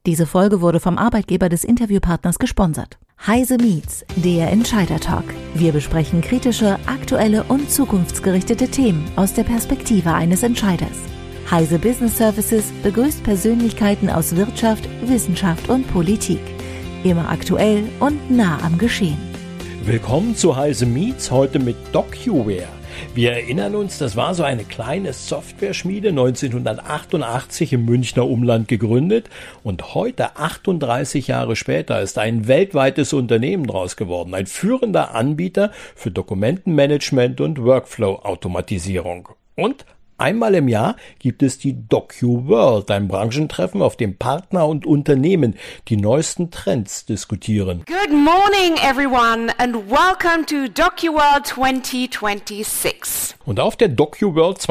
Diese Folge wurde vom Arbeitgeber des Interviewpartners gesponsert. Heise Meets, der Entscheider-Talk. Wir besprechen kritische, aktuelle und zukunftsgerichtete Themen aus der Perspektive eines Entscheiders. Heise Business Services begrüßt Persönlichkeiten aus Wirtschaft, Wissenschaft und Politik. Immer aktuell und nah am Geschehen. Willkommen zu Heise Meets, heute mit DocuWare. Wir erinnern uns, das war so eine kleine Software-Schmiede, 1988 im Münchner Umland gegründet, und heute, 38 Jahre später, ist ein weltweites Unternehmen draus geworden, ein führender Anbieter für Dokumentenmanagement und Workflow-Automatisierung. Und einmal im Jahr gibt es die DocuWorld, ein Branchentreffen, auf dem Partner und Unternehmen die neuesten Trends diskutieren. Good morning everyone and welcome to DocuWorld 2026. Und auf der DocuWorld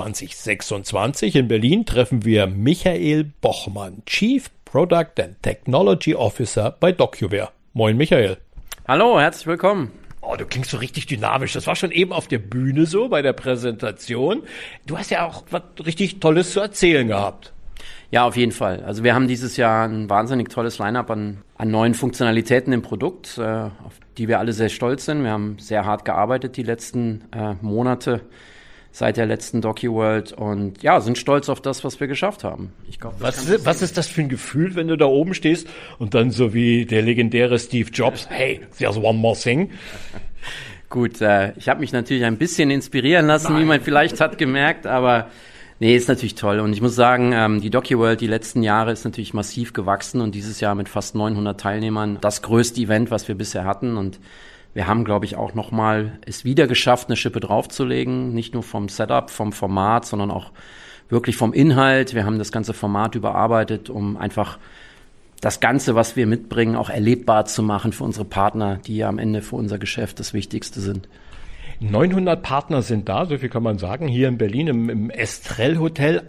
2026 in Berlin treffen wir Michael Bochmann, Chief Product and Technology Officer bei DocuWare. Moin Michael. Hallo, herzlich willkommen. Oh, du klingst so richtig dynamisch. Das war schon eben auf der Bühne so bei der Präsentation. Du hast ja auch was richtig Tolles zu erzählen gehabt. Ja, auf jeden Fall. Also wir haben dieses Jahr ein wahnsinnig tolles Line-up an neuen Funktionalitäten im Produkt, auf die wir alle sehr stolz sind. Wir haben sehr hart gearbeitet die letzten Monate seit der letzten DocuWorld und ja, sind stolz auf das, was wir geschafft haben. Ich glaub, was ist das für ein Gefühl, wenn du da oben stehst und dann so wie der legendäre Steve Jobs, hey, there's one more thing. Gut, ich habe mich natürlich ein bisschen inspirieren lassen, wie man vielleicht hat gemerkt, aber nee, ist natürlich toll. Und ich muss sagen, die DocuWorld die letzten Jahre ist natürlich massiv gewachsen und dieses Jahr mit fast 900 Teilnehmern das größte Event, was wir bisher hatten. Und wir haben, glaube ich, auch nochmal es wieder geschafft, eine Schippe draufzulegen. Nicht nur vom Setup, vom Format, sondern auch wirklich vom Inhalt. Wir haben das ganze Format überarbeitet, um einfach das Ganze, was wir mitbringen, auch erlebbar zu machen für unsere Partner, die ja am Ende für unser Geschäft das Wichtigste sind. 900 Partner sind da, so viel kann man sagen, hier in Berlin im Estrell Hotel.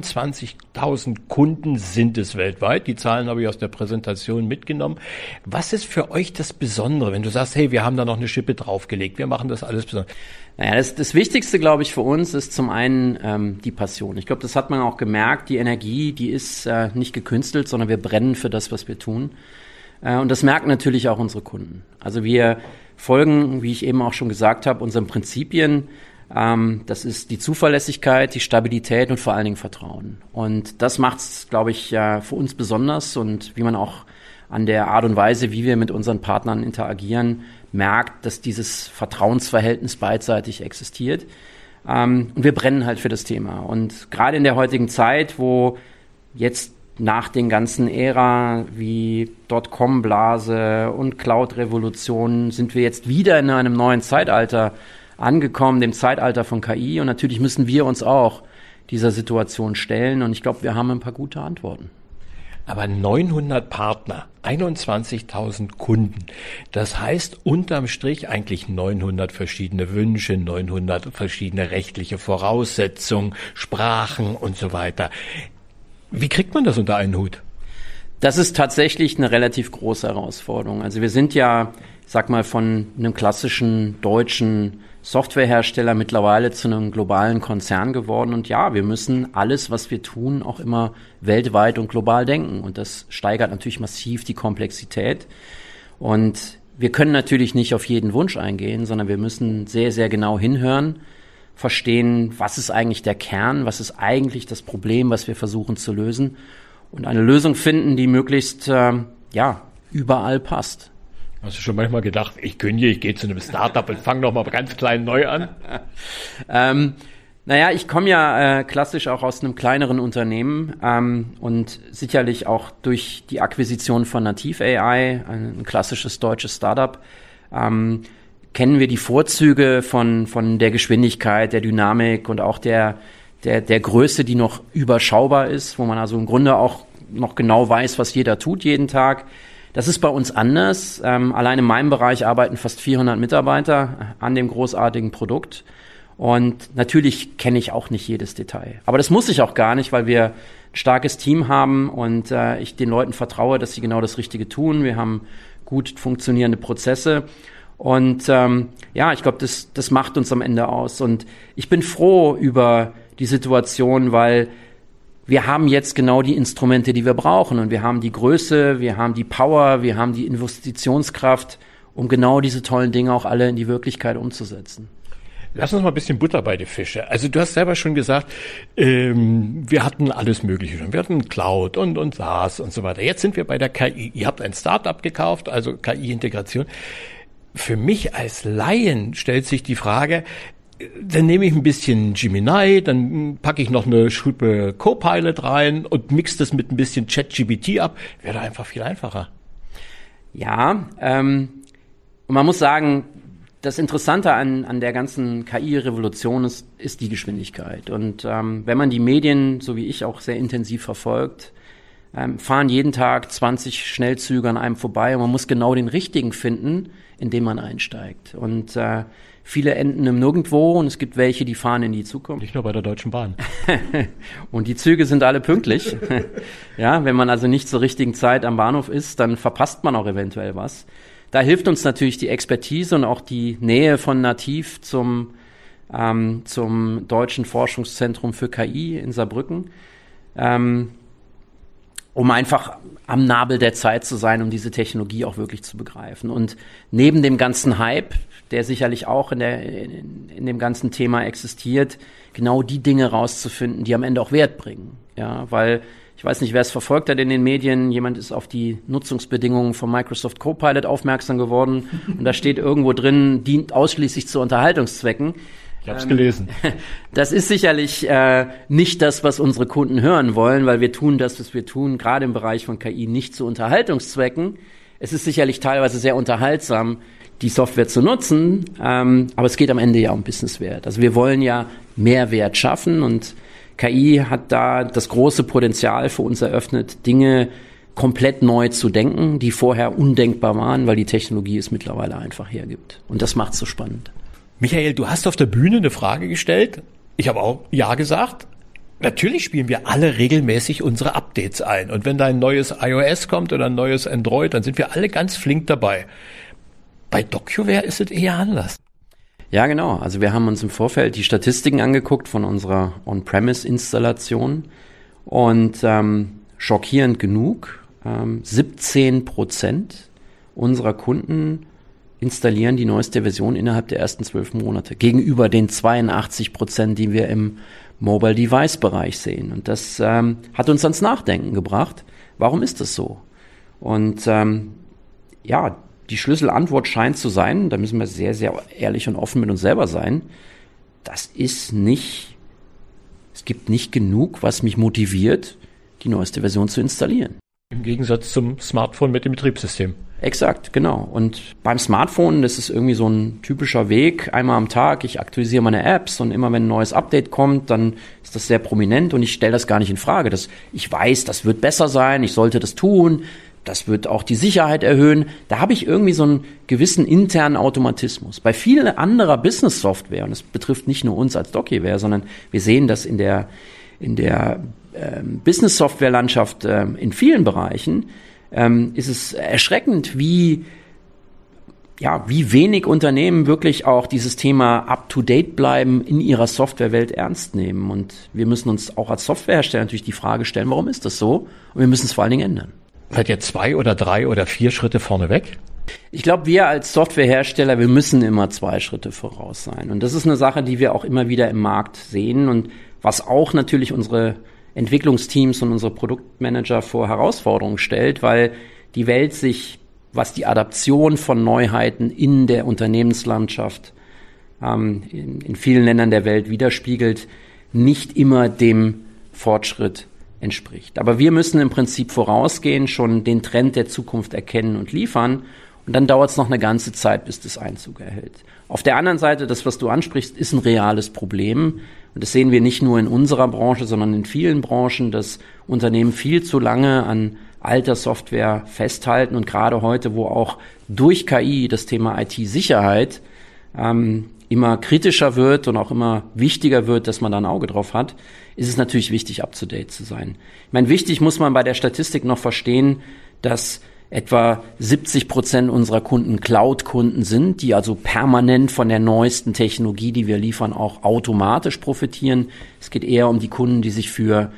21.000 Kunden sind es weltweit. Die Zahlen habe ich aus der Präsentation mitgenommen. Was ist für euch das Besondere, wenn du sagst, hey, wir haben da noch eine Schippe draufgelegt, wir machen das alles besonders? Naja, das Wichtigste, glaube ich, für uns ist zum einen die Passion. Ich glaube, das hat man auch gemerkt. Die Energie, die ist nicht gekünstelt, sondern wir brennen für das, was wir tun. Und das merken natürlich auch unsere Kunden. Also wir folgen, wie ich eben auch schon gesagt habe, unseren Prinzipien. Das ist die Zuverlässigkeit, die Stabilität und vor allen Dingen Vertrauen. Und das macht es, glaube ich, für uns besonders und wie man auch an der Art und Weise, wie wir mit unseren Partnern interagieren, merkt, dass dieses Vertrauensverhältnis beidseitig existiert. Und wir brennen halt für das Thema. Und gerade in der heutigen Zeit, wo jetzt nach den ganzen Ära wie Dotcom-Blase und Cloud-Revolution sind wir jetzt wieder in einem neuen Zeitalter angekommen, dem Zeitalter von KI. Und natürlich müssen wir uns auch dieser Situation stellen. Und ich glaube, wir haben ein paar gute Antworten. Aber 900 Partner, 21.000 Kunden, das heißt unterm Strich eigentlich 900 verschiedene Wünsche, 900 verschiedene rechtliche Voraussetzungen, Sprachen und so weiter. Wie kriegt man das unter einen Hut? Das ist tatsächlich eine relativ große Herausforderung. Also wir sind ja, ich sag mal, von einem klassischen deutschen Softwarehersteller mittlerweile zu einem globalen Konzern geworden. Und ja, wir müssen alles, was wir tun, auch immer weltweit und global denken. Und das steigert natürlich massiv die Komplexität. Und wir können natürlich nicht auf jeden Wunsch eingehen, sondern wir müssen sehr, sehr genau hinhören, verstehen, was ist eigentlich der Kern, was ist eigentlich das Problem, was wir versuchen zu lösen und eine Lösung finden, die möglichst überall passt. Hast du schon manchmal gedacht, ich kündige, ich gehe zu einem Startup und fange nochmal ganz klein neu an? Ich komme ja klassisch auch aus einem kleineren Unternehmen und sicherlich auch durch die Akquisition von Nativ AI, ein klassisches deutsches Startup, kennen wir die Vorzüge von der Geschwindigkeit, der Dynamik und auch der Größe, die noch überschaubar ist, wo man also im Grunde auch noch genau weiß, was jeder tut jeden Tag. Das ist bei uns anders. Allein in meinem Bereich arbeiten fast 400 Mitarbeiter an dem großartigen Produkt. Und natürlich kenne ich auch nicht jedes Detail. Aber das muss ich auch gar nicht, weil wir ein starkes Team haben und ich den Leuten vertraue, dass sie genau das Richtige tun. Wir haben gut funktionierende Prozesse. Und ich glaube, das macht uns am Ende aus. Und ich bin froh über die Situation, weil wir haben jetzt genau die Instrumente, die wir brauchen und wir haben die Größe, wir haben die Power, wir haben die Investitionskraft, um genau diese tollen Dinge auch alle in die Wirklichkeit umzusetzen. Lass uns mal ein bisschen Butter bei die Fische. Also du hast selber schon gesagt, wir hatten alles Mögliche schon. Wir hatten Cloud und SaaS und so weiter. Jetzt sind wir bei der KI. Ihr habt ein Startup gekauft, also KI-Integration. Für mich als Laien stellt sich die Frage, dann nehme ich ein bisschen Gemini, dann packe ich noch eine Schippe Copilot rein und mix das mit ein bisschen ChatGPT ab. Wäre doch einfach viel einfacher. Ja, und man muss sagen, das Interessante an der ganzen KI-Revolution ist die Geschwindigkeit. Und wenn man die Medien, so wie ich, auch sehr intensiv verfolgt, fahren jeden Tag 20 Schnellzüge an einem vorbei und man muss genau den richtigen finden, in den man einsteigt. Und viele enden im Nirgendwo und es gibt welche, die fahren in die Zukunft. Nicht nur bei der Deutschen Bahn. Und die Züge sind alle pünktlich. Ja, wenn man also nicht zur richtigen Zeit am Bahnhof ist, dann verpasst man auch eventuell was. Da hilft uns natürlich die Expertise und auch die Nähe von Nativ zum Deutschen Forschungszentrum für KI in Saarbrücken, um einfach am Nabel der Zeit zu sein, um diese Technologie auch wirklich zu begreifen. Und neben dem ganzen Hype, der sicherlich auch in dem ganzen Thema existiert, genau die Dinge rauszufinden, die am Ende auch Wert bringen. Ja, weil ich weiß nicht, wer es verfolgt hat in den Medien. Jemand ist auf die Nutzungsbedingungen von Microsoft Copilot aufmerksam geworden. Und da steht irgendwo drin, dient ausschließlich zu Unterhaltungszwecken. Ich habe es gelesen. Das ist sicherlich nicht das, was unsere Kunden hören wollen, weil wir tun das, was wir tun, gerade im Bereich von KI, nicht zu Unterhaltungszwecken. Es ist sicherlich teilweise sehr unterhaltsam, die Software zu nutzen, aber es geht am Ende ja um Businesswert. Also wir wollen ja Mehrwert schaffen und KI hat da das große Potenzial für uns eröffnet, Dinge komplett neu zu denken, die vorher undenkbar waren, weil die Technologie es mittlerweile einfach hergibt. Und das macht es so spannend. Michael, du hast auf der Bühne eine Frage gestellt. Ich habe auch Ja gesagt. Natürlich spielen wir alle regelmäßig unsere Updates ein. Und wenn da ein neues iOS kommt oder ein neues Android, dann sind wir alle ganz flink dabei. Bei DocuWare ist es eher anders. Ja, genau. Also wir haben uns im Vorfeld die Statistiken angeguckt von unserer On-Premise-Installation und schockierend genug, 17% unserer Kunden installieren die neueste Version innerhalb der ersten 12 Monate gegenüber den 82%, die wir im Mobile-Device-Bereich sehen. Und das hat uns ans Nachdenken gebracht. Warum ist das so? Und die Schlüsselantwort scheint zu sein, da müssen wir sehr, sehr ehrlich und offen mit uns selber sein, es gibt nicht genug, was mich motiviert, die neueste Version zu installieren. Im Gegensatz zum Smartphone mit dem Betriebssystem. Exakt, genau. Und beim Smartphone, das ist irgendwie so ein typischer Weg, einmal am Tag, ich aktualisiere meine Apps und immer wenn ein neues Update kommt, dann ist das sehr prominent und ich stelle das gar nicht in Frage. Ich weiß, das wird besser sein, ich sollte das tun, das wird auch die Sicherheit erhöhen. Da habe ich irgendwie so einen gewissen internen Automatismus. Bei vielen anderer Business-Software, und das betrifft nicht nur uns als DocuWare, sondern wir sehen das in der Business-Software-Landschaft in vielen Bereichen, ist es erschreckend, wie wenig Unternehmen wirklich auch dieses Thema up-to-date bleiben, in ihrer Softwarewelt ernst nehmen. Und wir müssen uns auch als Softwarehersteller natürlich die Frage stellen, warum ist das so? Und wir müssen es vor allen Dingen ändern. Seid ihr 2 oder 3 oder 4 Schritte vorne weg? Ich glaube, wir als Softwarehersteller, wir müssen immer 2 Schritte voraus sein. Und das ist eine Sache, die wir auch immer wieder im Markt sehen und was auch natürlich unsere Entwicklungsteams und unsere Produktmanager vor Herausforderungen stellt, weil die Welt sich, was die Adaption von Neuheiten in der Unternehmenslandschaft in vielen Ländern der Welt widerspiegelt, nicht immer dem Fortschritt entspricht. Aber wir müssen im Prinzip vorausgehen, schon den Trend der Zukunft erkennen und liefern. Und dann dauert es noch eine ganze Zeit, bis das Einzug erhält. Auf der anderen Seite, das, was du ansprichst, ist ein reales Problem. Und das sehen wir nicht nur in unserer Branche, sondern in vielen Branchen, dass Unternehmen viel zu lange an alter Software festhalten. Und gerade heute, wo auch durch KI das Thema IT-Sicherheit immer kritischer wird und auch immer wichtiger wird, dass man da ein Auge drauf hat, ist es natürlich wichtig, up-to-date zu sein. Ich meine, wichtig muss man bei der Statistik noch verstehen, dass etwa 70% unserer Kunden Cloud-Kunden sind, die also permanent von der neuesten Technologie, die wir liefern, auch automatisch profitieren. Es geht eher um die Kunden, die sich für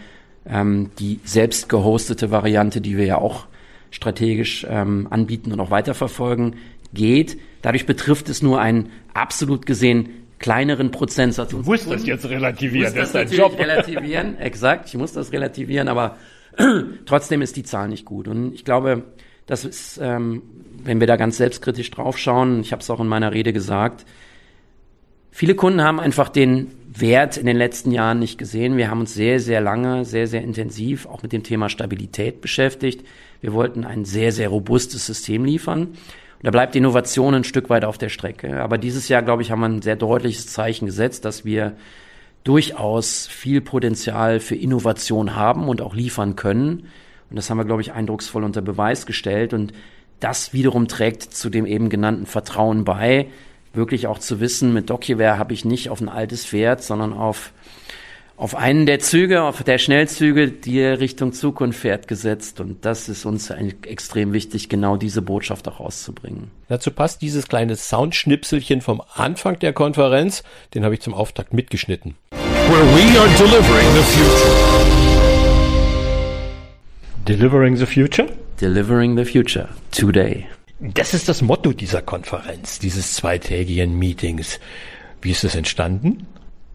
die selbst gehostete Variante, die wir ja auch strategisch anbieten und auch weiterverfolgen, geht. Dadurch betrifft es nur einen absolut gesehen kleineren Prozentsatz. Du musst das jetzt relativieren, das ist dein Job. Relativieren, exakt, ich muss das relativieren, aber trotzdem ist die Zahl nicht gut. Und ich glaube, das ist, wenn wir da ganz selbstkritisch draufschauen, ich habe es auch in meiner Rede gesagt, viele Kunden haben einfach den Wert in den letzten Jahren nicht gesehen. Wir haben uns sehr, sehr lange, sehr, sehr intensiv auch mit dem Thema Stabilität beschäftigt. Wir wollten ein sehr, sehr robustes System liefern. Und da bleibt Innovation ein Stück weit auf der Strecke. Aber dieses Jahr, glaube ich, haben wir ein sehr deutliches Zeichen gesetzt, dass wir durchaus viel Potenzial für Innovation haben und auch liefern können. Und das haben wir, glaube ich, eindrucksvoll unter Beweis gestellt. Und das wiederum trägt zu dem eben genannten Vertrauen bei, wirklich auch zu wissen, mit DocuWare habe ich nicht auf ein altes Pferd, sondern auf einen der Züge, auf der Schnellzüge, die Richtung Zukunft fährt, gesetzt. Und das ist uns extrem wichtig, genau diese Botschaft auch rauszubringen. Dazu passt dieses kleine Soundschnipselchen vom Anfang der Konferenz. Den habe ich zum Auftakt mitgeschnitten. Where we are delivering the future. Delivering the future? Delivering the future today. Das ist das Motto dieser Konferenz, dieses zweitägigen Meetings. Wie ist das entstanden?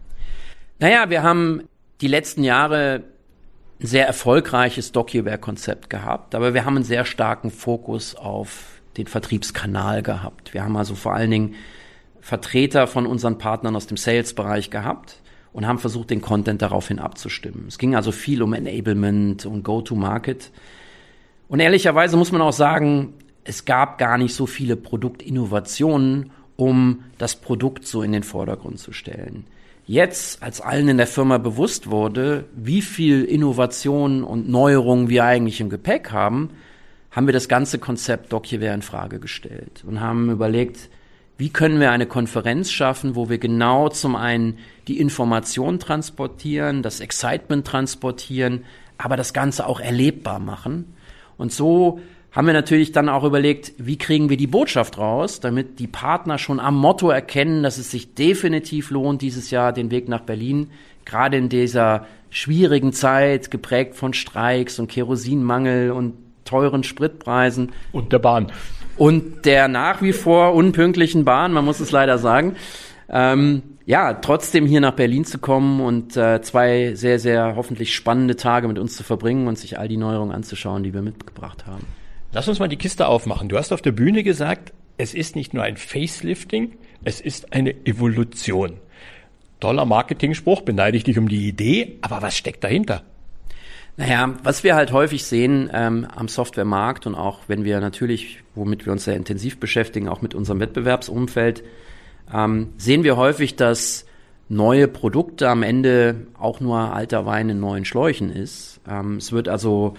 Naja, wir haben die letzten Jahre ein sehr erfolgreiches DocuWare-Konzept gehabt, aber wir haben einen sehr starken Fokus auf den Vertriebskanal gehabt. Wir haben also vor allen Dingen Vertreter von unseren Partnern aus dem Sales-Bereich gehabt und haben versucht, den Content daraufhin abzustimmen. Es ging also viel um Enablement und Go-to-Market. Und ehrlicherweise muss man auch sagen, es gab gar nicht so viele Produktinnovationen, um das Produkt so in den Vordergrund zu stellen. Jetzt, als allen in der Firma bewusst wurde, wie viel Innovation und Neuerungen wir eigentlich im Gepäck haben, haben wir das ganze Konzept DocuWare in Frage gestellt und haben überlegt, wie können wir eine Konferenz schaffen, wo wir genau zum einen die Information transportieren, das Excitement transportieren, aber das Ganze auch erlebbar machen. Und so haben wir natürlich dann auch überlegt, wie kriegen wir die Botschaft raus, damit die Partner schon am Motto erkennen, dass es sich definitiv lohnt, dieses Jahr den Weg nach Berlin, gerade in dieser schwierigen Zeit, geprägt von Streiks und Kerosinmangel und teuren Spritpreisen. Und der Bahn. Und der nach wie vor unpünktlichen Bahn, man muss es leider sagen. Trotzdem hier nach Berlin zu kommen und 2 sehr, sehr hoffentlich spannende Tage mit uns zu verbringen und sich all die Neuerungen anzuschauen, die wir mitgebracht haben. Lass uns mal die Kiste aufmachen. Du hast auf der Bühne gesagt, es ist nicht nur ein Facelifting, es ist eine Evolution. Toller Marketingspruch, beneide ich dich um die Idee, aber was steckt dahinter? Naja, was wir halt häufig sehen am Softwaremarkt und auch wenn wir natürlich, womit wir uns sehr intensiv beschäftigen, auch mit unserem Wettbewerbsumfeld, sehen wir häufig, dass neue Produkte am Ende auch nur alter Wein in neuen Schläuchen ist. Es wird also,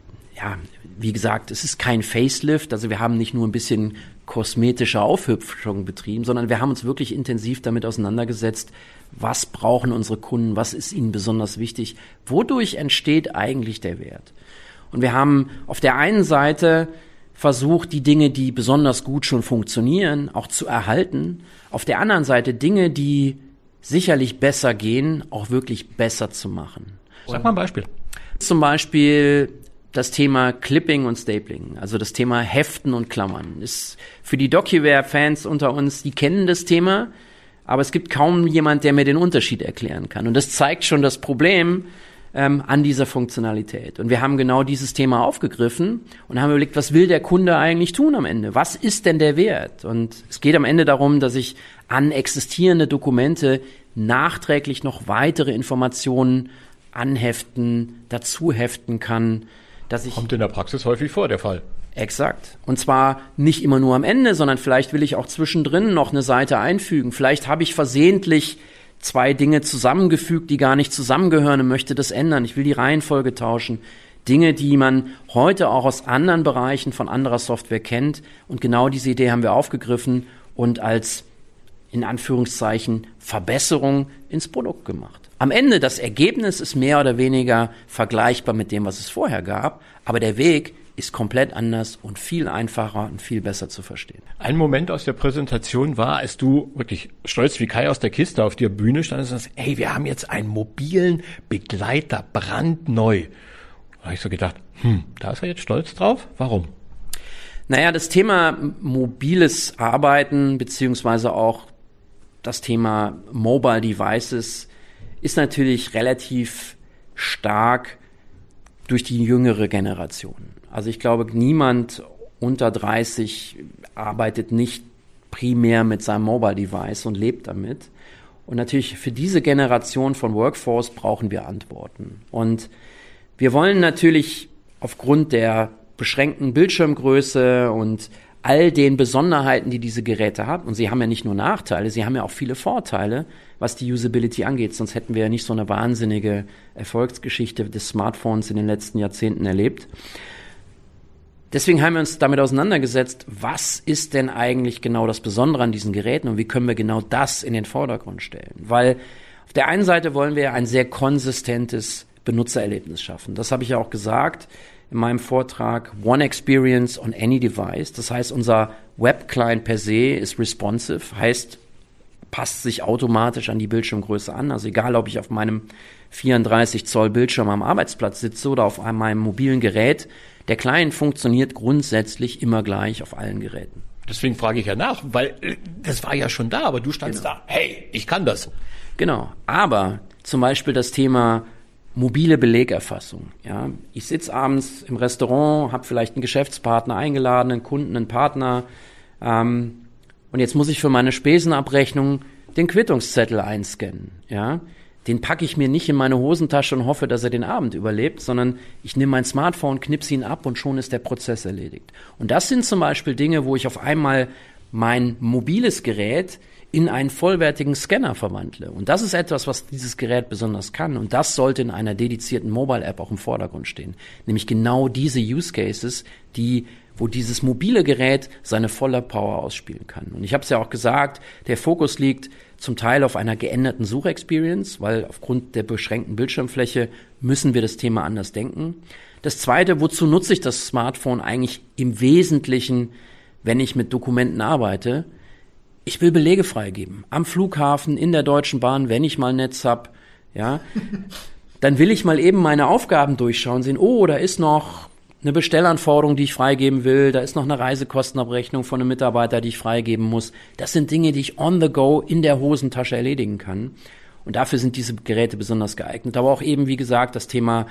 wie gesagt, es ist kein Facelift, also wir haben nicht nur ein bisschen kosmetische Aufhübschung betrieben, sondern wir haben uns wirklich intensiv damit auseinandergesetzt, was brauchen unsere Kunden, was ist ihnen besonders wichtig, wodurch entsteht eigentlich der Wert. Und wir haben auf der einen Seite versucht, die Dinge, die besonders gut schon funktionieren, auch zu erhalten. Auf der anderen Seite Dinge, die sicherlich besser gehen, auch wirklich besser zu machen. Sag mal ein Beispiel. Zum Beispiel das Thema Clipping und Stapling, also das Thema Heften und Klammern. Ist für die DocuWare-Fans unter uns, die kennen das Thema, aber es gibt kaum jemand, der mir den Unterschied erklären kann. Und das zeigt schon das Problem an dieser Funktionalität. Und wir haben genau dieses Thema aufgegriffen und haben überlegt, was will der Kunde eigentlich tun am Ende? Was ist denn der Wert? Und es geht am Ende darum, dass ich an existierende Dokumente nachträglich noch weitere Informationen anheften, dazu heften kann. Kommt in der Praxis häufig vor, der Fall. Exakt. Und zwar nicht immer nur am Ende, sondern vielleicht will ich auch zwischendrin noch eine Seite einfügen. Vielleicht habe ich versehentlich 2 Dinge zusammengefügt, die gar nicht zusammengehören und möchte das ändern. Ich will die Reihenfolge tauschen. Dinge, die man heute auch aus anderen Bereichen von anderer Software kennt. Und genau diese Idee haben wir aufgegriffen und als, in Anführungszeichen, Verbesserung ins Produkt gemacht. Am Ende, das Ergebnis ist mehr oder weniger vergleichbar mit dem, was es vorher gab, aber der Weg ist komplett anders und viel einfacher und viel besser zu verstehen. Ein Moment aus der Präsentation war, als du wirklich stolz wie Kai aus der Kiste auf der Bühne standest und sagst, hey, wir haben jetzt einen mobilen Begleiter, brandneu. Da habe ich so gedacht, da ist er jetzt stolz drauf? Warum? Naja, das Thema mobiles Arbeiten beziehungsweise auch das Thema Mobile Devices ist natürlich relativ stark durch die jüngere Generation. Also ich glaube, niemand unter 30 arbeitet nicht primär mit seinem Mobile Device und lebt damit. Und natürlich für diese Generation von Workforce brauchen wir Antworten. Und wir wollen natürlich aufgrund der beschränkten Bildschirmgröße und all den Besonderheiten, die diese Geräte haben, und sie haben ja nicht nur Nachteile, sie haben ja auch viele Vorteile, was die Usability angeht, sonst hätten wir ja nicht so eine wahnsinnige Erfolgsgeschichte des Smartphones in den letzten Jahrzehnten erlebt. Deswegen haben wir uns damit auseinandergesetzt, was ist denn eigentlich genau das Besondere an diesen Geräten und wie können wir genau das in den Vordergrund stellen? Weil auf der einen Seite wollen wir ein sehr konsistentes Benutzererlebnis schaffen. Das habe ich ja auch gesagt in meinem Vortrag, One Experience on any device. Das heißt, unser Web-Client per se ist responsive, heißt, passt sich automatisch an die Bildschirmgröße an. Also egal, ob ich auf meinem 34 Zoll Bildschirm am Arbeitsplatz sitze oder auf meinem mobilen Gerät, der Client funktioniert grundsätzlich immer gleich auf allen Geräten. Deswegen frage ich ja nach, weil das war ja schon da, aber du standst da, hey, ich kann das. Genau, aber zum Beispiel das Thema mobile Belegerfassung. Ja, ich sitze abends im Restaurant, habe vielleicht einen Geschäftspartner eingeladen, einen Kunden, einen Partner, und jetzt muss ich für meine Spesenabrechnung den Quittungszettel einscannen. Ja, den packe ich mir nicht in meine Hosentasche und hoffe, dass er den Abend überlebt, sondern ich nehme mein Smartphone, knipse ihn ab und schon ist der Prozess erledigt. Und das sind zum Beispiel Dinge, wo ich auf einmal mein mobiles Gerät in einen vollwertigen Scanner verwandle. Und das ist etwas, was dieses Gerät besonders kann. Und das sollte in einer dedizierten Mobile-App auch im Vordergrund stehen. Nämlich genau diese Use Cases, wo dieses mobile Gerät seine volle Power ausspielen kann. Und ich habe es ja auch gesagt, der Fokus liegt zum Teil auf einer geänderten Suchexperience, weil aufgrund der beschränkten Bildschirmfläche müssen wir das Thema anders denken. Das Zweite, wozu nutze ich das Smartphone eigentlich im Wesentlichen, wenn ich mit Dokumenten arbeite? Ich will Belege freigeben. Am Flughafen, in der Deutschen Bahn, wenn ich mal Netz hab, ja, dann will ich mal eben meine Aufgaben durchschauen, sehen, oh, da ist noch eine Bestellanforderung, die ich freigeben will, da ist noch eine Reisekostenabrechnung von einem Mitarbeiter, die ich freigeben muss. Das sind Dinge, die ich on the go in der Hosentasche erledigen kann. Und dafür sind diese Geräte besonders geeignet. Aber auch eben, wie gesagt, das Thema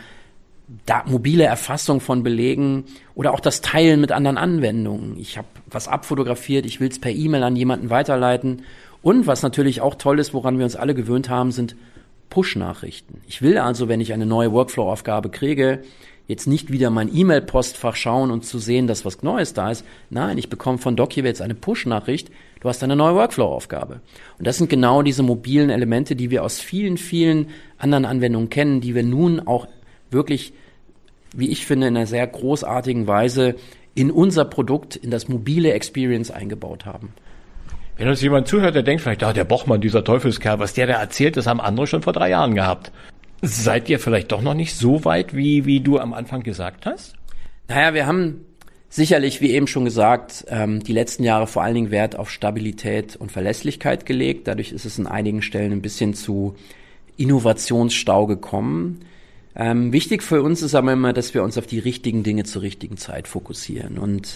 mobile Erfassung von Belegen oder auch das Teilen mit anderen Anwendungen. Ich habe was abfotografiert, ich will es per E-Mail an jemanden weiterleiten. Und was natürlich auch toll ist, woran wir uns alle gewöhnt haben, sind Push-Nachrichten. Ich will also, wenn ich eine neue Workflow-Aufgabe kriege, jetzt nicht wieder mein E-Mail-Postfach schauen und zu sehen, dass was Neues da ist. Nein, ich bekomme von DocUWare jetzt eine Push-Nachricht, du hast eine neue Workflow-Aufgabe. Und das sind genau diese mobilen Elemente, die wir aus vielen, vielen anderen Anwendungen kennen, die wir nun auch wirklich, wie ich finde, in einer sehr großartigen Weise in unser Produkt, in das mobile Experience eingebaut haben. Wenn uns jemand zuhört, der denkt vielleicht, der Bochmann, dieser Teufelskerl, was der erzählt, das haben andere schon vor 3 Jahren gehabt. Seid ihr vielleicht doch noch nicht so weit, wie du am Anfang gesagt hast? Naja, wir haben sicherlich, wie eben schon gesagt, die letzten Jahre vor allen Dingen Wert auf Stabilität und Verlässlichkeit gelegt. Dadurch ist es an einigen Stellen ein bisschen zu Innovationsstau gekommen. Wichtig für uns ist aber immer, dass wir uns auf die richtigen Dinge zur richtigen Zeit fokussieren. Und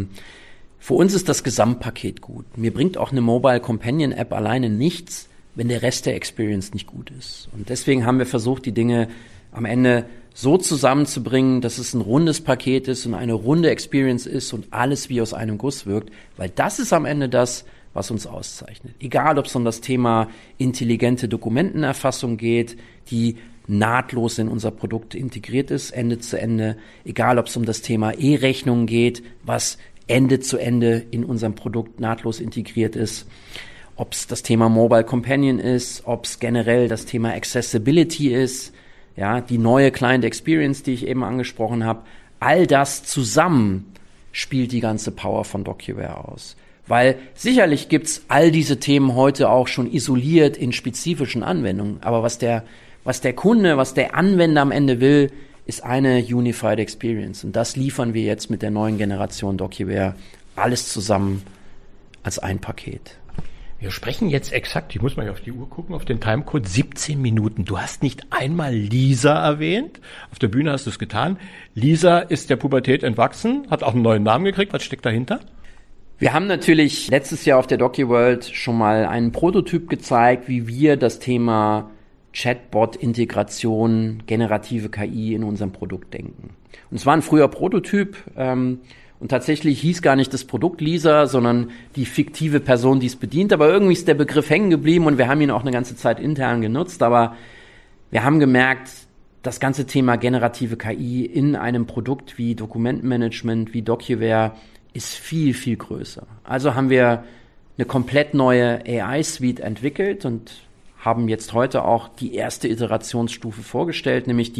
für uns ist das Gesamtpaket gut. Mir bringt auch eine Mobile Companion App alleine nichts, wenn der Rest der Experience nicht gut ist. Und deswegen haben wir versucht, die Dinge am Ende so zusammenzubringen, dass es ein rundes Paket ist und eine runde Experience ist und alles wie aus einem Guss wirkt, weil das ist am Ende das, was uns auszeichnet. Egal, ob es um das Thema intelligente Dokumentenerfassung geht, die nahtlos in unser Produkt integriert ist, Ende zu Ende. Egal, ob es um das Thema E-Rechnung geht, was Ende zu Ende in unserem Produkt nahtlos integriert ist. Ob es das Thema Mobile Companion ist, ob es generell das Thema Accessibility ist, ja, die neue Client Experience, die ich eben angesprochen habe. All das zusammen spielt die ganze Power von DocUWare aus. Weil sicherlich gibt's all diese Themen heute auch schon isoliert in spezifischen Anwendungen. Aber was der Kunde, was der Anwender am Ende will, ist eine Unified Experience. Und das liefern wir jetzt mit der neuen Generation DocuWare alles zusammen als ein Paket. Wir sprechen jetzt exakt, ich muss mal auf die Uhr gucken, auf den Timecode, 17 Minuten. Du hast nicht einmal Lisa erwähnt. Auf der Bühne hast du es getan. Lisa ist der Pubertät entwachsen, hat auch einen neuen Namen gekriegt. Was steckt dahinter? Wir haben natürlich letztes Jahr auf der DocuWorld schon mal einen Prototyp gezeigt, wie wir das Thema Chatbot-Integration, generative KI in unserem Produkt denken. Und es war ein früher Prototyp, und tatsächlich hieß gar nicht das Produkt Lisa, sondern die fiktive Person, die es bedient. Aber irgendwie ist der Begriff hängen geblieben und wir haben ihn auch eine ganze Zeit intern genutzt. Aber wir haben gemerkt, das ganze Thema generative KI in einem Produkt wie Dokumentenmanagement, wie DocuWare ist viel, viel größer. Also haben wir eine komplett neue AI-Suite entwickelt und haben jetzt heute auch die erste Iterationsstufe vorgestellt, nämlich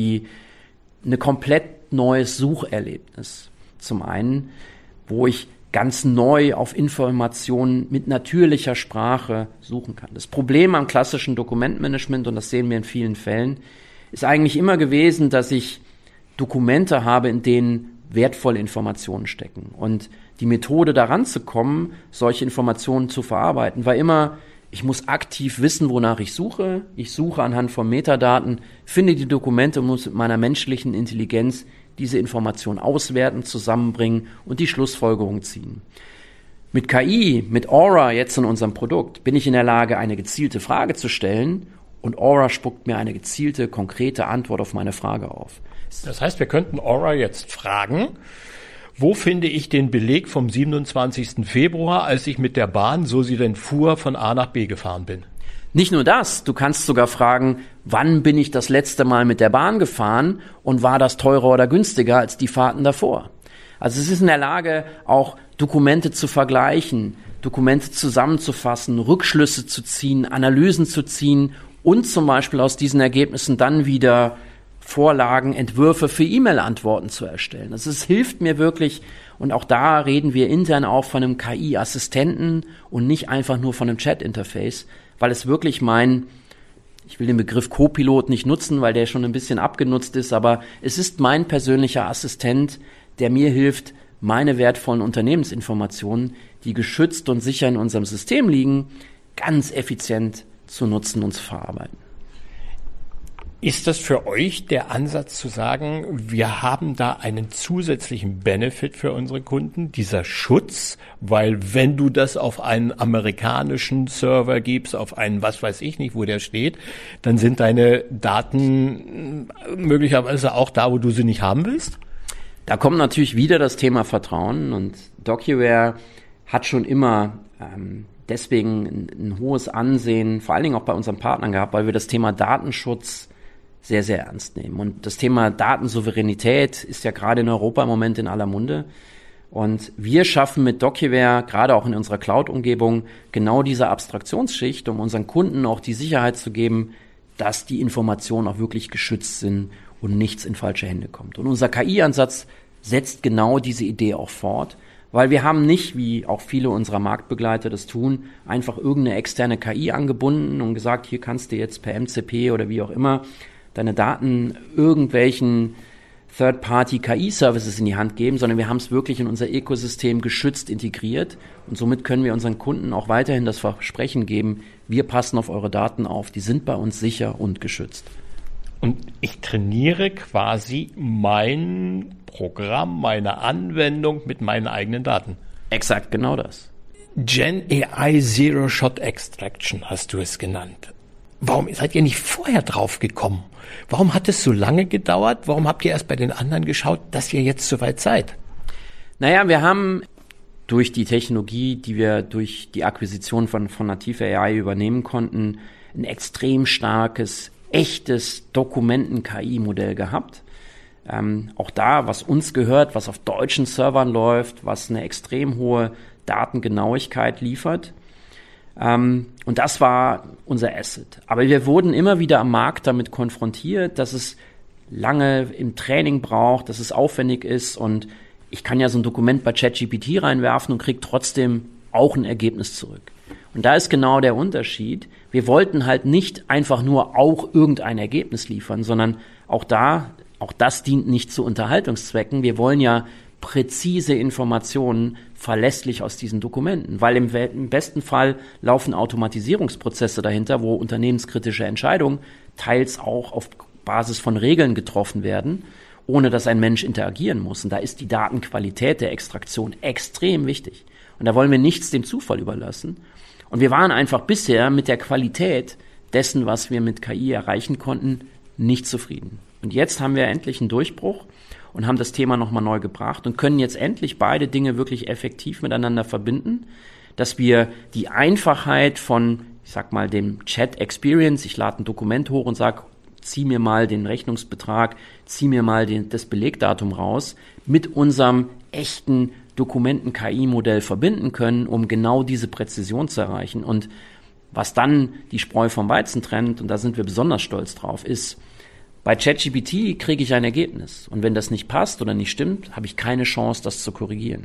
eine komplett neues Sucherlebnis. Zum einen, wo ich ganz neu auf Informationen mit natürlicher Sprache suchen kann. Das Problem am klassischen Dokumentenmanagement, und das sehen wir in vielen Fällen, ist eigentlich immer gewesen, dass ich Dokumente habe, in denen wertvolle Informationen stecken. Und die Methode, daran zu kommen, solche Informationen zu verarbeiten, war immer, ich muss aktiv wissen, wonach ich suche. Ich suche anhand von Metadaten, finde die Dokumente und muss mit meiner menschlichen Intelligenz diese Information auswerten, zusammenbringen und die Schlussfolgerung ziehen. Mit KI, mit Aura jetzt in unserem Produkt, bin ich in der Lage, eine gezielte Frage zu stellen und Aura spuckt mir eine gezielte, konkrete Antwort auf meine Frage auf. Das heißt, wir könnten Aura jetzt fragen, wo finde ich den Beleg vom 27. Februar, als ich mit der Bahn, so sie denn fuhr, von A nach B gefahren bin? Nicht nur das, du kannst sogar fragen, wann bin ich das letzte Mal mit der Bahn gefahren und war das teurer oder günstiger als die Fahrten davor? Also es ist in der Lage, auch Dokumente zu vergleichen, Dokumente zusammenzufassen, Rückschlüsse zu ziehen, Analysen zu ziehen und zum Beispiel aus diesen Ergebnissen dann wieder Vorlagen, Entwürfe für E-Mail-Antworten zu erstellen. Also es hilft mir wirklich, und auch da reden wir intern auch von einem KI-Assistenten und nicht einfach nur von einem Chat-Interface, weil es wirklich ich will den Begriff Co-Pilot nicht nutzen, weil der schon ein bisschen abgenutzt ist, aber es ist mein persönlicher Assistent, der mir hilft, meine wertvollen Unternehmensinformationen, die geschützt und sicher in unserem System liegen, ganz effizient zu nutzen und zu verarbeiten. Ist das für euch der Ansatz zu sagen, wir haben da einen zusätzlichen Benefit für unsere Kunden, dieser Schutz? Weil wenn du das auf einen amerikanischen Server gibst, auf einen, was weiß ich nicht, wo der steht, dann sind deine Daten möglicherweise auch da, wo du sie nicht haben willst? Da kommt natürlich wieder das Thema Vertrauen, und DocuWare hat schon immer deswegen ein hohes Ansehen, vor allen Dingen auch bei unseren Partnern gehabt, weil wir das Thema Datenschutz sehr, sehr ernst nehmen. Und das Thema Datensouveränität ist ja gerade in Europa im Moment in aller Munde. Und wir schaffen mit DocuWare, gerade auch in unserer Cloud-Umgebung, genau diese Abstraktionsschicht, um unseren Kunden auch die Sicherheit zu geben, dass die Informationen auch wirklich geschützt sind und nichts in falsche Hände kommt. Und unser KI-Ansatz setzt genau diese Idee auch fort, weil wir haben nicht, wie auch viele unserer Marktbegleiter das tun, einfach irgendeine externe KI angebunden und gesagt, hier kannst du jetzt per MCP oder wie auch immer deine Daten irgendwelchen Third-Party-KI-Services in die Hand geben, sondern wir haben es wirklich in unser Ökosystem geschützt integriert, und somit können wir unseren Kunden auch weiterhin das Versprechen geben, wir passen auf eure Daten auf, die sind bei uns sicher und geschützt. Und ich trainiere quasi mein Programm, meine Anwendung mit meinen eigenen Daten. Exakt, genau das. Gen AI Zero Shot Extraction hast du es genannt. Warum seid ihr nicht vorher drauf gekommen? Warum hat es so lange gedauert? Warum habt ihr erst bei den anderen geschaut, dass ihr jetzt soweit seid? Naja, wir haben durch die Technologie, die wir durch die Akquisition von Native AI übernehmen konnten, ein extrem starkes, echtes Dokumenten-KI-Modell gehabt. Auch da, was uns gehört, was auf deutschen Servern läuft, was eine extrem hohe Datengenauigkeit liefert. Und das war unser Asset. Aber wir wurden immer wieder am Markt damit konfrontiert, dass es lange im Training braucht, dass es aufwendig ist, und ich kann ja so ein Dokument bei ChatGPT reinwerfen und kriege trotzdem auch ein Ergebnis zurück. Und da ist genau der Unterschied. Wir wollten halt nicht einfach nur auch irgendein Ergebnis liefern, sondern auch da auch das dient nicht zu Unterhaltungszwecken. Wir wollen ja präzise Informationen verlässlich aus diesen Dokumenten, weil im besten Fall laufen Automatisierungsprozesse dahinter, wo unternehmenskritische Entscheidungen teils auch auf Basis von Regeln getroffen werden, ohne dass ein Mensch interagieren muss. Und da ist die Datenqualität der Extraktion extrem wichtig. Und da wollen wir nichts dem Zufall überlassen. Und wir waren einfach bisher mit der Qualität dessen, was wir mit KI erreichen konnten, nicht zufrieden. Und jetzt haben wir endlich einen Durchbruch und haben das Thema nochmal neu gebracht und können jetzt endlich beide Dinge wirklich effektiv miteinander verbinden, dass wir die Einfachheit von, ich sag mal, dem Chat-Experience, ich lade ein Dokument hoch und sage, zieh mir mal den Rechnungsbetrag, zieh mir mal das Belegdatum raus, mit unserem echten Dokumenten-KI-Modell verbinden können, um genau diese Präzision zu erreichen. Und was dann die Spreu vom Weizen trennt, und da sind wir besonders stolz drauf, ist, bei ChatGPT kriege ich ein Ergebnis. Und wenn das nicht passt oder nicht stimmt, habe ich keine Chance, das zu korrigieren.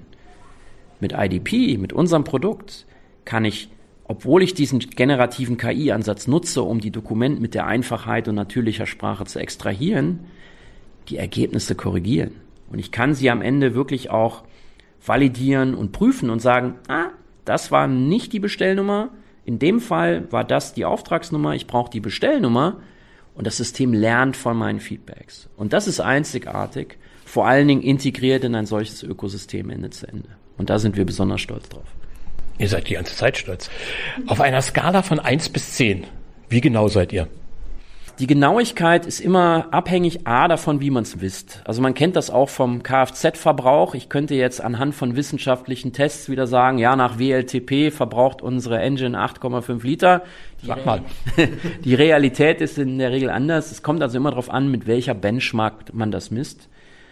Mit IDP, mit unserem Produkt, kann ich, obwohl ich diesen generativen KI-Ansatz nutze, um die Dokumente mit der Einfachheit und natürlicher Sprache zu extrahieren, die Ergebnisse korrigieren. Und ich kann sie am Ende wirklich auch validieren und prüfen und sagen, das war nicht die Bestellnummer, in dem Fall war das die Auftragsnummer, ich brauche die Bestellnummer. Und das System lernt von meinen Feedbacks. Und das ist einzigartig, vor allen Dingen integriert in ein solches Ökosystem Ende zu Ende. Und da sind wir besonders stolz drauf. Ihr seid die ganze Zeit stolz. Auf einer Skala von 1 bis 10, wie genau seid ihr? Die Genauigkeit ist immer abhängig davon, wie man es misst. Also man kennt das auch vom Kfz-Verbrauch. Ich könnte jetzt anhand von wissenschaftlichen Tests wieder sagen, ja, nach WLTP verbraucht unsere Engine 8,5 Liter. Sag mal. Die Realität ist in der Regel anders. Es kommt also immer darauf an, mit welcher Benchmark man das misst.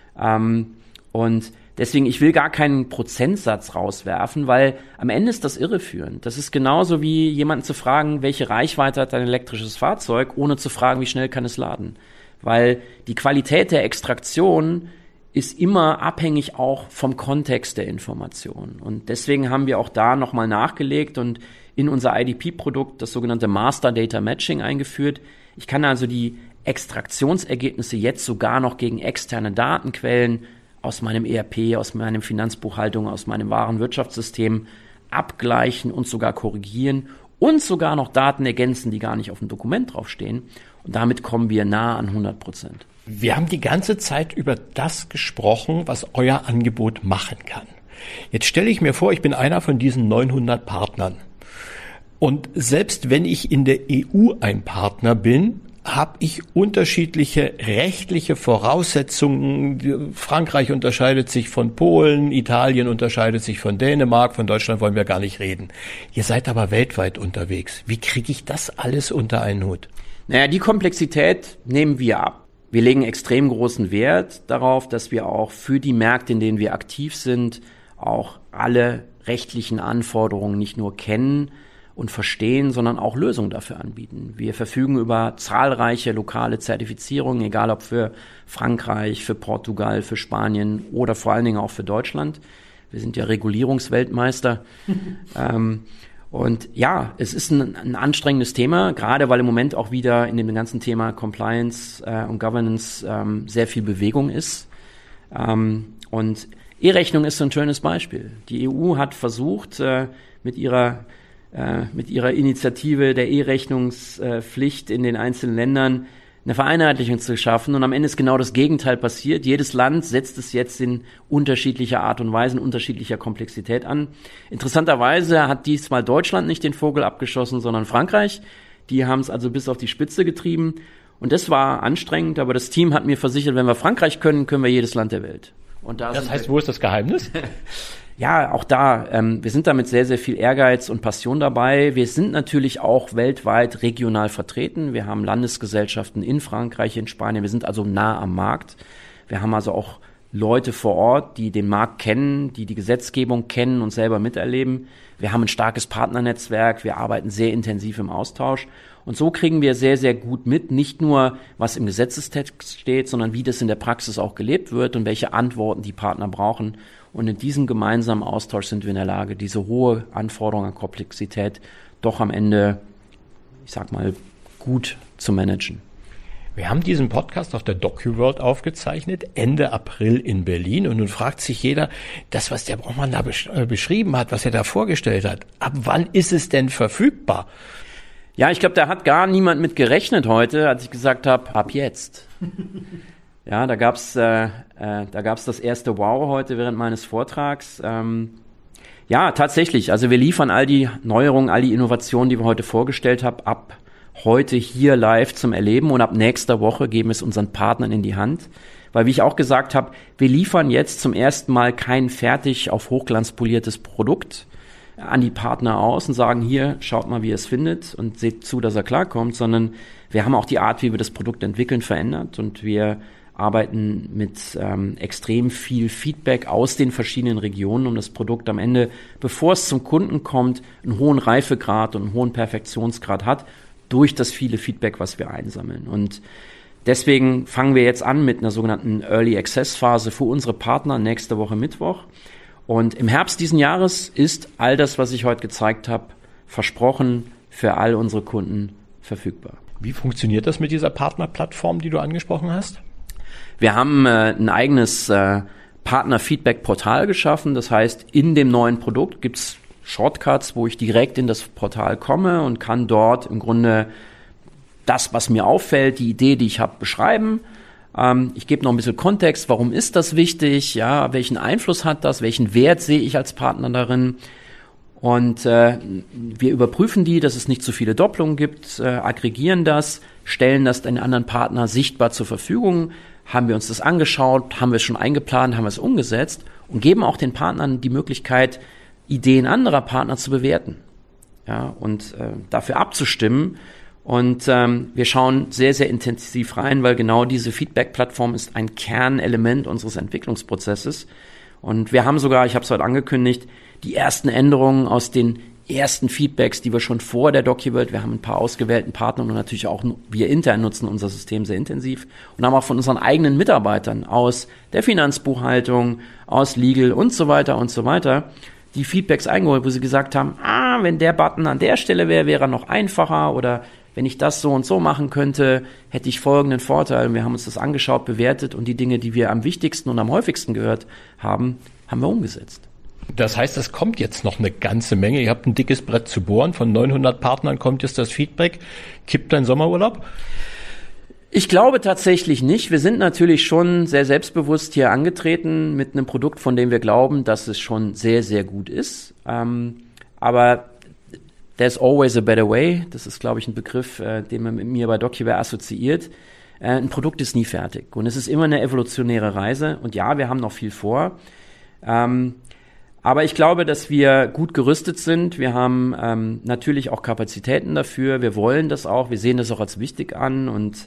Und deswegen, ich will gar keinen Prozentsatz rauswerfen, weil am Ende ist das irreführend. Das ist genauso wie jemanden zu fragen, welche Reichweite hat ein elektrisches Fahrzeug, ohne zu fragen, wie schnell kann es laden. Weil die Qualität der Extraktion ist immer abhängig auch vom Kontext der Information. Und deswegen haben wir auch da nochmal nachgelegt und in unser IDP-Produkt das sogenannte Master Data Matching eingeführt. Ich kann also die Extraktionsergebnisse jetzt sogar noch gegen externe Datenquellen aus meinem ERP, aus meinem Finanzbuchhaltung, aus meinem Warenwirtschaftssystem abgleichen und sogar korrigieren und sogar noch Daten ergänzen, die gar nicht auf dem Dokument draufstehen. Und damit kommen wir nah an 100%. Wir haben die ganze Zeit über das gesprochen, was euer Angebot machen kann. Jetzt stelle ich mir vor, ich bin einer von diesen 900 Partnern. Und selbst wenn ich in der EU ein Partner bin, habe ich unterschiedliche rechtliche Voraussetzungen. Frankreich unterscheidet sich von Polen, Italien unterscheidet sich von Dänemark, von Deutschland wollen wir gar nicht reden. Ihr seid aber weltweit unterwegs. Wie kriege ich das alles unter einen Hut? Naja, die Komplexität nehmen wir ab. Wir legen extrem großen Wert darauf, dass wir auch für die Märkte, in denen wir aktiv sind, auch alle rechtlichen Anforderungen nicht nur kennen und verstehen, sondern auch Lösungen dafür anbieten. Wir verfügen über zahlreiche lokale Zertifizierungen, egal ob für Frankreich, für Portugal, für Spanien oder vor allen Dingen auch für Deutschland. Wir sind ja Regulierungsweltmeister. Und ja, es ist ein anstrengendes Thema, gerade weil im Moment auch wieder in dem ganzen Thema Compliance und Governance sehr viel Bewegung ist. Und E-Rechnung ist so ein schönes Beispiel. Die EU hat versucht, mit ihrer Initiative der E-Rechnungspflicht in den einzelnen Ländern eine Vereinheitlichung zu schaffen. Und am Ende ist genau das Gegenteil passiert. Jedes Land setzt es jetzt in unterschiedlicher Art und Weise, in unterschiedlicher Komplexität an. Interessanterweise hat diesmal Deutschland nicht den Vogel abgeschossen, sondern Frankreich. Die haben es also bis auf die Spitze getrieben. Und das war anstrengend, aber das Team hat mir versichert, wenn wir Frankreich können, können wir jedes Land der Welt. Und das heißt, wo ist das Geheimnis? Ja, auch da, wir sind da mit sehr, sehr viel Ehrgeiz und Passion dabei. Wir sind natürlich auch weltweit regional vertreten. Wir haben Landesgesellschaften in Frankreich, in Spanien. Wir sind also nah am Markt. Wir haben also auch Leute vor Ort, die den Markt kennen, die die Gesetzgebung kennen und selber miterleben. Wir haben ein starkes Partnernetzwerk. Wir arbeiten sehr intensiv im Austausch. Und so kriegen wir sehr, sehr gut mit, nicht nur, was im Gesetzestext steht, sondern wie das in der Praxis auch gelebt wird und welche Antworten die Partner brauchen. Und in diesem gemeinsamen Austausch sind wir in der Lage, diese hohe Anforderung an Komplexität doch am Ende, ich sag mal, gut zu managen. Wir haben diesen Podcast auf der DocuWorld aufgezeichnet, Ende April in Berlin. Und nun fragt sich jeder, das, was der Brochmann da beschrieben hat, was er da vorgestellt hat, ab wann ist es denn verfügbar? Ja, ich glaube, da hat gar niemand mit gerechnet heute, als ich gesagt habe, ab jetzt. Ja, da gab's das erste Wow heute während meines Vortrags. Ja, tatsächlich. Also wir liefern all die Neuerungen, all die Innovationen, die wir heute vorgestellt haben, ab heute hier live zum Erleben, und ab nächster Woche geben es unseren Partnern in die Hand. Weil, wie ich auch gesagt habe, wir liefern jetzt zum ersten Mal kein fertig auf Hochglanz poliertes Produkt an die Partner aus und sagen, hier, schaut mal, wie ihr es findet und seht zu, dass er klarkommt, sondern wir haben auch die Art, wie wir das Produkt entwickeln, verändert, und wir arbeiten mit extrem viel Feedback aus den verschiedenen Regionen, um das Produkt am Ende, bevor es zum Kunden kommt, einen hohen Reifegrad und einen hohen Perfektionsgrad hat, durch das viele Feedback, was wir einsammeln. Und deswegen fangen wir jetzt an mit einer sogenannten Early Access Phase für unsere Partner nächste Woche Mittwoch. Und im Herbst diesen Jahres ist all das, was ich heute gezeigt habe, versprochen für all unsere Kunden verfügbar. Wie funktioniert das mit dieser Partnerplattform, die du angesprochen hast? Wir haben ein eigenes Partner-Feedback-Portal geschaffen. Das heißt, in dem neuen Produkt gibt's Shortcuts, wo ich direkt in das Portal komme und kann dort im Grunde das, was mir auffällt, die Idee, die ich habe, beschreiben. Ich gebe noch ein bisschen Kontext, warum ist das wichtig, ja, welchen Einfluss hat das, welchen Wert sehe ich als Partner darin. Und wir überprüfen dass es nicht zu viele Doppelungen gibt, aggregieren das, stellen das den anderen Partner sichtbar zur Verfügung. Haben wir uns das angeschaut, haben wir es schon eingeplant, haben wir es umgesetzt und geben auch den Partnern die Möglichkeit, Ideen anderer Partner zu bewerten, ja, und dafür abzustimmen. Und wir schauen sehr, sehr intensiv rein, weil genau diese Feedback-Plattform ist ein Kernelement unseres Entwicklungsprozesses. Und wir haben sogar, ich habe es heute angekündigt, die ersten Änderungen aus den ersten Feedbacks, die wir schon vor der DocuWorld, wir haben ein paar ausgewählten Partner und natürlich auch wir intern nutzen unser System sehr intensiv und haben auch von unseren eigenen Mitarbeitern aus der Finanzbuchhaltung, aus Legal und so weiter, die Feedbacks eingeholt, wo sie gesagt haben, wenn der Button an der Stelle wäre, wäre er noch einfacher, oder wenn ich das so und so machen könnte, hätte ich folgenden Vorteil. Und wir haben uns das angeschaut, bewertet und die Dinge, die wir am wichtigsten und am häufigsten gehört haben, haben wir umgesetzt. Das heißt, es kommt jetzt noch eine ganze Menge. Ihr habt ein dickes Brett zu bohren. Von 900 Partnern kommt jetzt das Feedback. Kippt dein Sommerurlaub? Ich glaube tatsächlich nicht. Wir sind natürlich schon sehr selbstbewusst hier angetreten mit einem Produkt, von dem wir glauben, dass es schon sehr, sehr gut ist. Aber there's always a better way. Das ist, glaube ich, ein Begriff, den man mit mir bei DocuWare assoziiert. Ein Produkt ist nie fertig und es ist immer eine evolutionäre Reise. Und ja, wir haben noch viel vor. Aber ich glaube, dass wir gut gerüstet sind. Wir haben natürlich auch Kapazitäten dafür. Wir wollen das auch. Wir sehen das auch als wichtig an. Und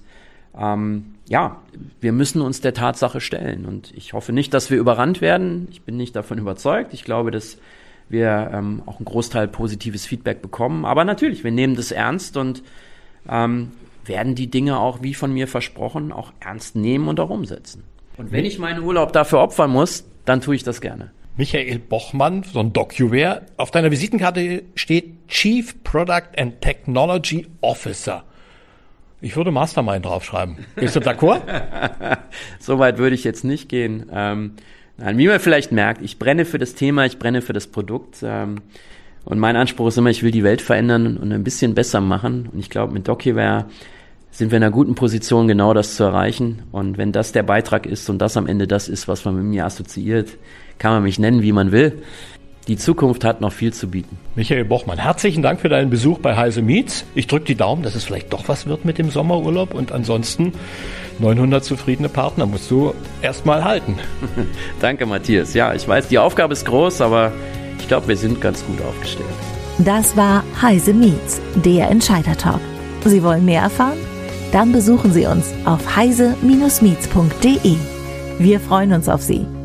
wir müssen uns der Tatsache stellen. Und ich hoffe nicht, dass wir überrannt werden. Ich bin nicht davon überzeugt. Ich glaube, dass wir auch einen Großteil positives Feedback bekommen. Aber natürlich, wir nehmen das ernst und werden die Dinge auch, wie von mir versprochen, auch ernst nehmen und auch umsetzen. Und wenn ich meinen Urlaub dafür opfern muss, dann tue ich das gerne. Michael Bochmann von DocuWare. Auf deiner Visitenkarte steht Chief Product and Technology Officer. Ich würde Mastermind draufschreiben. Bist du d'accord? So weit würde ich jetzt nicht gehen. Nein, wie man vielleicht merkt, ich brenne für das Thema, ich brenne für das Produkt. Und mein Anspruch ist immer, ich will die Welt verändern und ein bisschen besser machen. Und ich glaube, mit DocuWare sind wir in einer guten Position, genau das zu erreichen. Und wenn das der Beitrag ist und das am Ende das ist, was man mit mir assoziiert, kann man mich nennen, wie man will. Die Zukunft hat noch viel zu bieten. Michael Bochmann, herzlichen Dank für deinen Besuch bei Heise Meets. Ich drücke die Daumen, dass es vielleicht doch was wird mit dem Sommerurlaub. Und ansonsten 900 zufriedene Partner musst du erstmal halten. Danke, Matthias. Ja, ich weiß, die Aufgabe ist groß, aber ich glaube, wir sind ganz gut aufgestellt. Das war Heise Meets, der Entscheider-Talk. Sie wollen mehr erfahren? Dann besuchen Sie uns auf heise-meets.de. Wir freuen uns auf Sie.